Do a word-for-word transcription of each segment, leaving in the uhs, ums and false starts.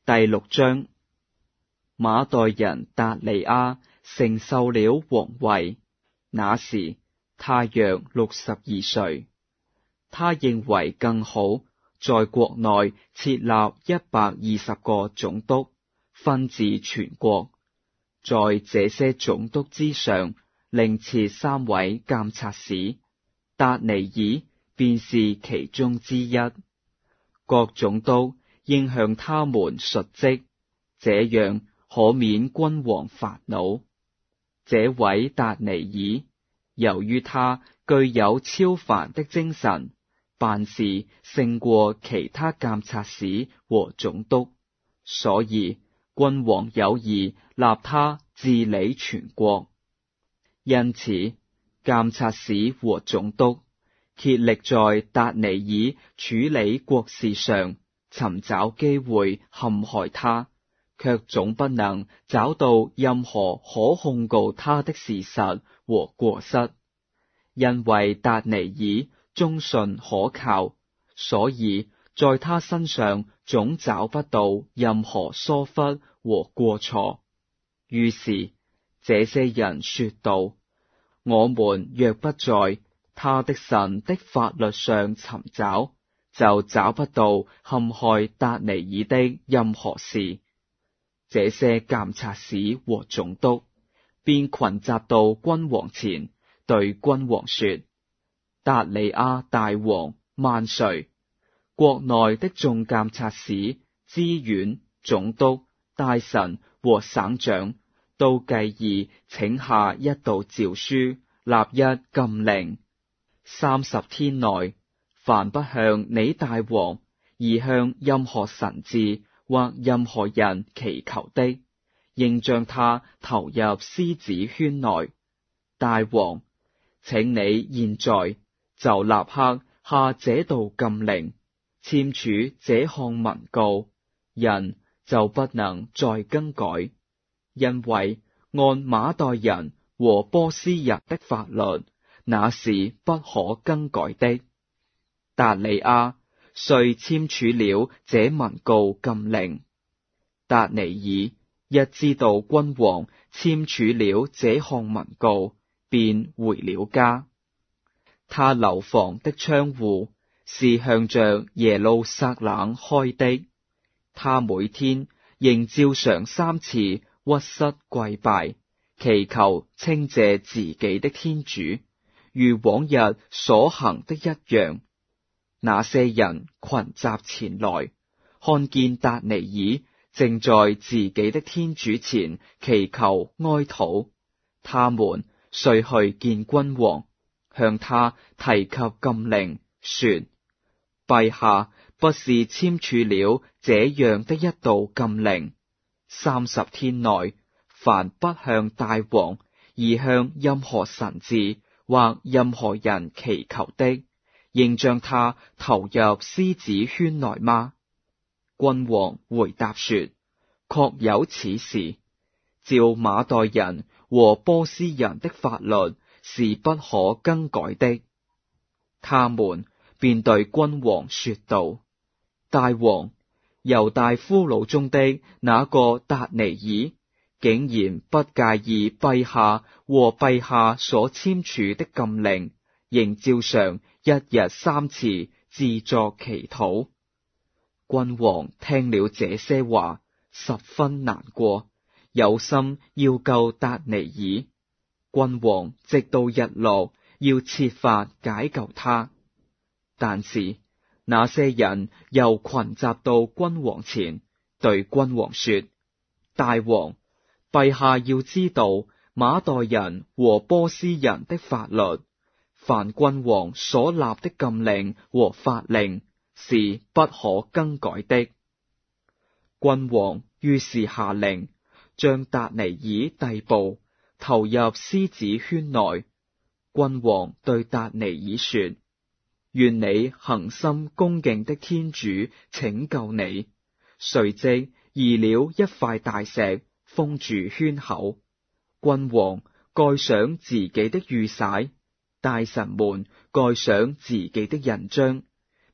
第六章，馬代人達利亞承受了王位，那時他約六十二歲。他認為更好在國內設立一百二十個總督，分治全國，在這些總督之上另設三位監察使，達尼爾便是其中之一。各總督應向他們述職，這樣可免君王煩惱。這位達尼爾，由於他具有超凡的精神，辦事勝過其他監察使和總督，所以君王有意立他治理全國。因此，監察使和總督竭力在達尼爾處理國事上尋找機會陷害他，卻總不能找到任何可控告他的事實和過失。因為達尼爾忠信可靠，所以在他身上總找不到任何疏忽和過錯。於是這些人說道：我們若不在他的神的法律上尋找，就找不到陷害達尼爾的任何事。這些監察使和總督便群集到君王前，對君王說：達利亞大王萬歲！國內的眾監察使、知縣、總督、大臣和省長都計議請下一道詔書，立一禁令：三十天內，凡不向你大王而向任何神祇或任何人祈求的，應將他投入獅子圈內。大王，請你現在就立刻下這道禁令，簽署這項文告，人就不能再更改，因為按馬代人和波斯人的法律，那是不可更改的。達利亞遂簽署了這文告禁令。達尼爾一知道君王簽署了這項文告，便回了家。他樓房的窗戶是向着耶路撒冷開的，他每天仍照常三次屈膝跪拜，祈求稱謝自己的天主，如往日所行的一樣。那些人群集前來，看見達尼爾正在自己的天主前祈求哀禱，他們遂去見君王，向他提及禁令，說：陛下不是簽署了這樣的一道禁令，三十天內，凡不向大王而向任何神祇或任何人祈求的，應將他投入獅子圈內嗎？君王回答說：確有此事，照馬代人和波斯人的法律是不可更改的。他們便對君王說道：大王，猶大夫虜中的那個達尼爾，竟然不介意陛下和陛下所簽署的禁令，仍照常一日三次自作祈禱。君王聽了這些話，十分難過，有心要救達尼爾。君王直到日落，要設法解救他。但是那些人又群集到君王前，對君王說：大王，陛下要知道馬代人和波斯人的法律，凡君王所立的禁令和法令是不可更改的。君王於是下令，將達尼爾逮捕，投入獅子圈內。君王對達尼爾說：願你恆心恭敬的天主拯救你。隨即移了一塊大石，封住圈口。君王蓋上自己的御璽，大臣們蓋上自己的印章，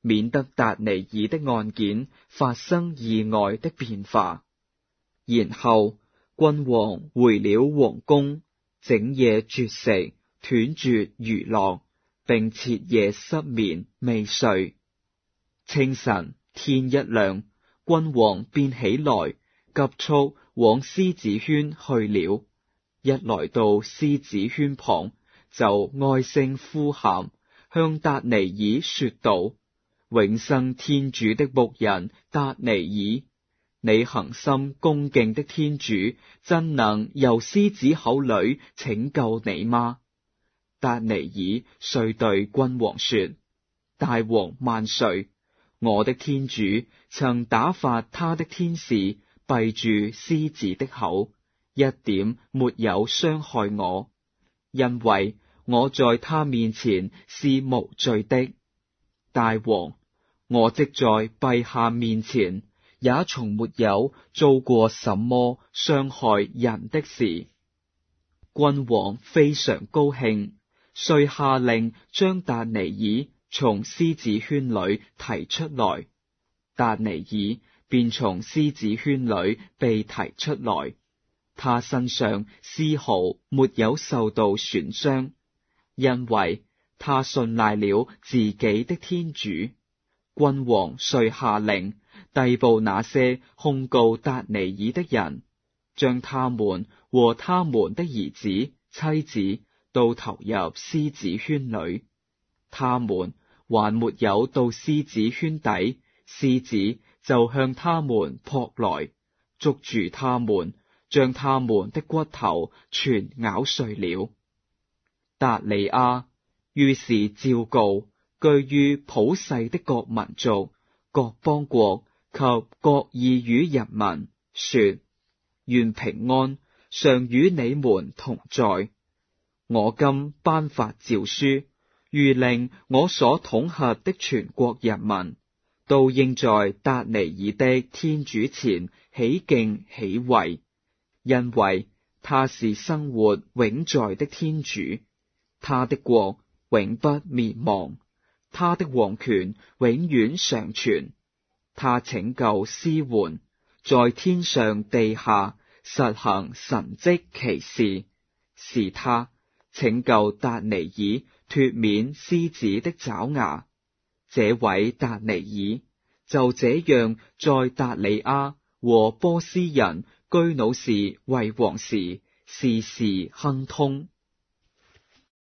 免得達尼爾的案件發生意外的變化。然後君王回了皇宮，整夜絕食，斷絕娛樂，並徹夜失眠未睡。清晨天一亮，君王便起來，急速往獅子圈去了。一來到獅子圈旁，就哀聲呼喊，向達尼爾說道：永生天主的僕人達尼爾，你恆心恭敬的天主真能由獅子口裏拯救你嗎？達尼爾遂對君王說：大王萬歲！我的天主曾打發他的天使閉住獅子的口，一點沒有傷害我，因為我在他面前是無罪的。大王，我即在陛下面前，也從沒有做過什麼傷害人的事。君王非常高興，遂下令將達尼爾從獅子圈裏提出來。達尼爾便從獅子圈裏被提出來，他身上絲毫沒有受到損傷，因為他信賴了自己的天主。君王遂下令逮捕那些控告達尼爾的人，將他們和他們的兒子、妻子都投入獅子圈裏。他們還沒有到獅子圈底，獅子就向他們撲來，捉住他們，將他們的骨頭全咬碎了。達利亞於是詔告居於普世的各民族、各邦國及各異語人民，說：願平安常與你們同在。我今頒發詔書，諭令我所統轄的全國人民，都應在達尼爾的天主前起敬起位，因為他是生活永在的天主，他的國永不滅亡，他的王權永遠常存。他拯救施援，在天上地下實行神蹟奇事，是他拯救達尼爾脫免獅子的爪牙。這位達尼爾就這樣在達利亞和波斯人居魯士為王時，事事亨通。